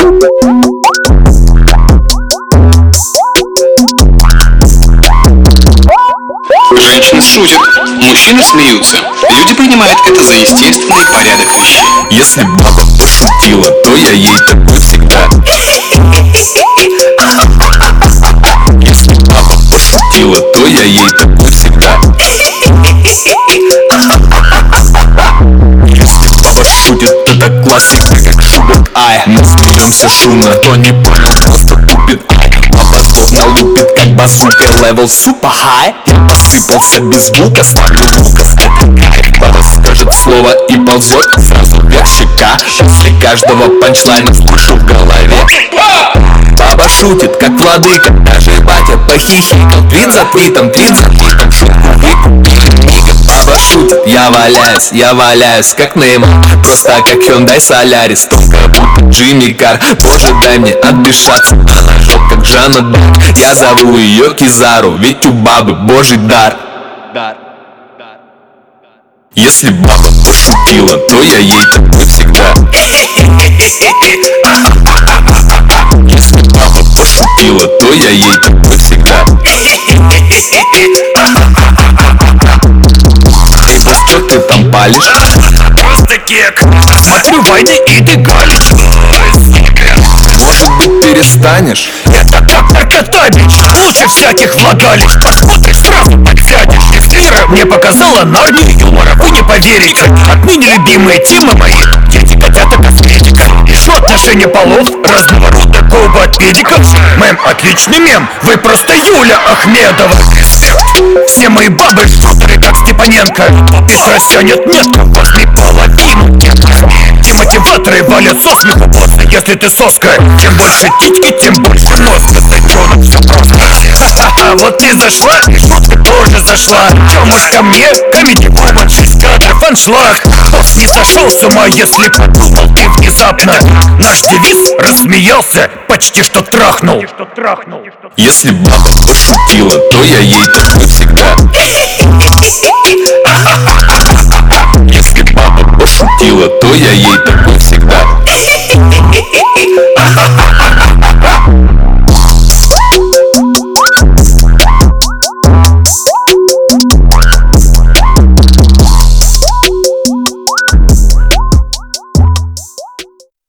Женщины шутят, мужчины смеются. Люди принимают это за естественный порядок вещей. Если баба пошутила, то я ей такой всегда. Если баба пошутила, то я ей такой всегда. Если баба шутит, это классика, как шутит ай. Мы смеемся шумно, кто не понял, просто тупит ай. Баба словно лупит, как базука, левел супер хай. Я посыпался без звука, ставлю лукас, это кайф. Баба скажет слово и ползет сразу вверх щека. После каждого панчлайна слышу в голове. Баба шутит, как владыка, даже батя похихикал. Твит за твитом, шутку выкупили мигом. Баба шутит, я валяюсь, как Неймар. Просто как Hyundai Solaris, тонко будто Джимми Кар. Боже, дай мне отдышаться, она жжет, как Жанна Дарк. Я зову ее Кизару, ведь у бабы божий дар. Если баба пошутила, то я ей такой всегда. Если баба пошутила, то я ей такой всегда. Эй, босс, чё ты там палишь? Просто кек. Смотрю Вайны и ты галишь. Может быть, перестанешь? Это как наркотабич. Лучше всяких влагалищ. Посмотришь, сразу подсядешь. Эфира мне показала Нарнию юмора. Вы не поверите. Отныне любимые темы мои: дети, котята, косметика. Еще отношения полов разного рода, коуба от педиков. Мэм, отличный мем. Вы просто Юля Ахмедова. Все мои бабы шутеры, как Степаненко. Из растянет метко после половины. Демотиваторы валят со смеху босса. Если ты соска, чем больше титьки, тем больше носка. Зайчонок, все просто. Ха-ха-ха, вот ты зашла, и шутка тоже зашла. Чем уж ко мне, комедий вуман, 6 кадров, аншлаг. Босс не сошел с ума, если подумал ты внезапно. Наш девиз рассмеялся, почти что трахнул. Если баба пошутила, то я ей